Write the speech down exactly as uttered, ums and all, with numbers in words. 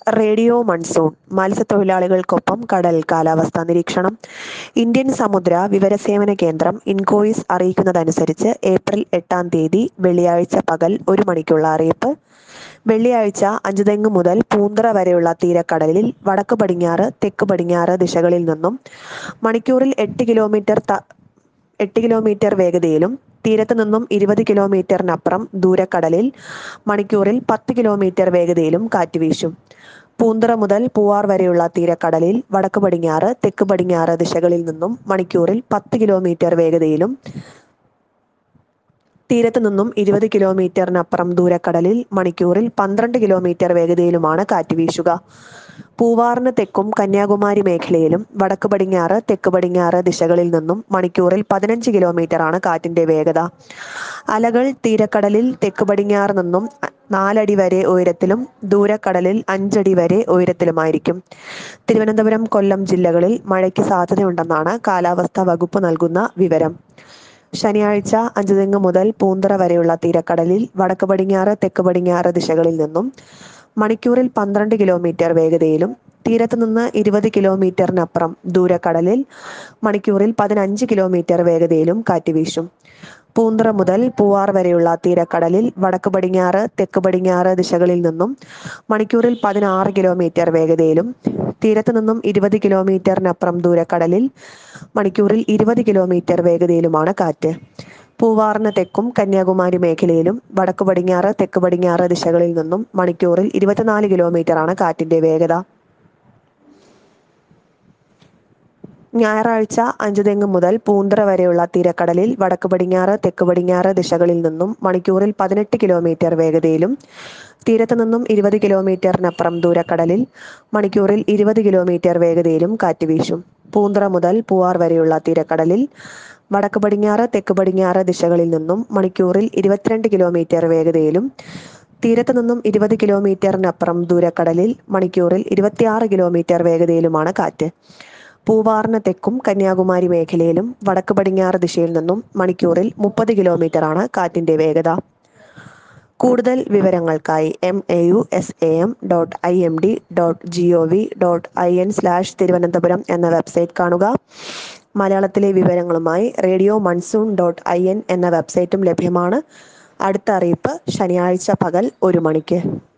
Radio monsoon മത്സ്യത്തൊഴിലാളികൾക്കൊപ്പം കടൽ കാലാവസ്ഥാ നിരീക്ഷണം. ഇന്ത്യൻ സമുദ്ര വിവരസേവന കേന്ദ്രം ഇൻകോയിസ് അറിയിക്കുന്നതനുസരിച്ച് ഏപ്രിൽ എട്ടാം തീയതി വെള്ളിയാഴ്ച പകൽ ഒരു മണിക്കുള്ള അറിയിപ്പ്. വെള്ളിയാഴ്ച അഞ്ചുതെങ്ങ് മുതൽ പൂന്തറ വരെയുള്ള തീരക്കടലിൽ വടക്ക് പടിഞ്ഞാറ് തെക്ക് പടിഞ്ഞാറ് ദിശകളിൽ നിന്നും മണിക്കൂറിൽ എട്ട് കിലോമീറ്റർ ത എട്ട് കിലോമീറ്റർ വേഗതയിലും തീരത്ത് നിന്നും ഇരുപത് കിലോമീറ്ററിനപ്പുറം ദൂരക്കടലിൽ മണിക്കൂറിൽ പത്ത് കിലോമീറ്റർ വേഗതയിലും കാറ്റ് വീശും. പൂന്തറ മുതൽ പൂവാർ വരെയുള്ള തീരക്കടലിൽ വടക്ക് പടിഞ്ഞാറ് തെക്ക് പടിഞ്ഞാറ് ദിശകളിൽ നിന്നും മണിക്കൂറിൽ പത്ത് കിലോമീറ്റർ വേഗതയിലും തീരത്ത് നിന്നും ഇരുപത് കിലോമീറ്ററിനപ്പുറം ദൂരക്കടലിൽ മണിക്കൂറിൽ പന്ത്രണ്ട് കിലോമീറ്റർ വേഗതയിലുമാണ് കാറ്റ് വീശുക. പൂവാറിന് തെക്കും കന്യാകുമാരി മേഖലയിലും വടക്ക് പടിഞ്ഞാറ് തെക്ക് പടിഞ്ഞാറ് ദിശകളിൽ നിന്നും മണിക്കൂറിൽ പതിനഞ്ച് കിലോമീറ്ററാണ് കാറ്റിന്റെ വേഗത. അലകൾ തീരക്കടലിൽ തെക്ക് പടിഞ്ഞാറ് നിന്നും നാലടി വരെ ഉയരത്തിലും ദൂരക്കടലിൽ അഞ്ചടി വരെ ഉയരത്തിലുമായിരിക്കും. തിരുവനന്തപുരം, കൊല്ലം ജില്ലകളിൽ മഴയ്ക്ക് സാധ്യതയുണ്ടെന്നാണ് കാലാവസ്ഥാ വകുപ്പ് നൽകുന്ന വിവരം. ശനിയാഴ്ച അഞ്ചുതെങ്ങ് മുതൽ പൂന്തറ വരെയുള്ള തീരക്കടലിൽ വടക്ക് പടിഞ്ഞാറ് തെക്ക് പടിഞ്ഞാറ് ദിശകളിൽ നിന്നും മണിക്കൂറിൽ പന്ത്രണ്ട് കിലോമീറ്റർ വേഗതയിലും തീരത്ത് നിന്ന് ഇരുപത് കിലോമീറ്ററിനപ്പുറം ദൂരക്കടലിൽ മണിക്കൂറിൽ പതിനഞ്ച് കിലോമീറ്റർ വേഗതയിലും കാറ്റ് വീശും. പൂന്തറ മുതൽ പൂവാർ വരെയുള്ള തീരക്കടലിൽ വടക്ക് പടിഞ്ഞാറ് തെക്ക് പടിഞ്ഞാറ് ദിശകളിൽ നിന്നും മണിക്കൂറിൽ പതിനാറ് കിലോമീറ്റർ വേഗതയിലും തീരത്ത് നിന്നും ഇരുപത് കിലോമീറ്ററിനപ്പുറം ദൂരക്കടലിൽ മണിക്കൂറിൽ ഇരുപത് കിലോമീറ്റർ വേഗതയിലുമാണ് കാറ്റ്. പൂവാറിന് തെക്കും കന്യാകുമാരി മേഖലയിലും വടക്ക് പടിഞ്ഞാറ് തെക്ക് പടിഞ്ഞാറ് ദിശകളിൽ നിന്നും മണിക്കൂറിൽ ഇരുപത്തിനാല് കിലോമീറ്ററാണ് കാറ്റിന്റെ വേഗത. ഞായറാഴ്ച അഞ്ചുതെങ്ങ് മുതൽ പൂന്തറ വരെയുള്ള തീരക്കടലിൽ വടക്ക് പടിഞ്ഞാറ് തെക്ക് പടിഞ്ഞാറ് ദിശകളിൽ നിന്നും മണിക്കൂറിൽ പതിനെട്ട് കിലോമീറ്റർ വേഗതയിലും തീരത്ത് നിന്നും ഇരുപത് കിലോമീറ്ററിനപ്പുറം ദൂരക്കടലിൽ മണിക്കൂറിൽ ഇരുപത് കിലോമീറ്റർ വേഗതയിലും കാറ്റ് വീശും. പൂന്തറ മുതൽ പൂവാർ വരെയുള്ള തീരക്കടലിൽ വടക്ക് പടിഞ്ഞാറ് തെക്ക് പടിഞ്ഞാറ് ദിശകളിൽ നിന്നും മണിക്കൂറിൽ ഇരുപത്തിരണ്ട് കിലോമീറ്റർ വേഗതയിലും തീരത്ത് നിന്നും ഇരുപത് കിലോമീറ്ററിനപ്പുറം ദൂരക്കടലിൽ മണിക്കൂറിൽ ഇരുപത്തിയാറ് കിലോമീറ്റർ വേഗതയിലുമാണ് കാറ്റ്. പൂവാറിന് തെക്കും കന്യാകുമാരി മേഖലയിലും വടക്ക് പടിഞ്ഞാറ് ദിശയിൽ നിന്നും മണിക്കൂറിൽ മുപ്പത് കിലോമീറ്ററാണ് കാറ്റിന്റെ വേഗത. കൂടുതൽ വിവരങ്ങൾക്കായി M A U S A M dot I M D dot G O V dot I N slash Thiruvananthapuram എന്ന വെബ്സൈറ്റ് കാണുക. മലയാളത്തിലെ വിവരങ്ങളുമായി radio monsoon dot I N എന്ന വെബ്സൈറ്റും ലഭ്യമാണ്. അടുത്ത അറിയിപ്പ് ശനിയാഴ്ച പകൽ ഒരു മണിക്ക്.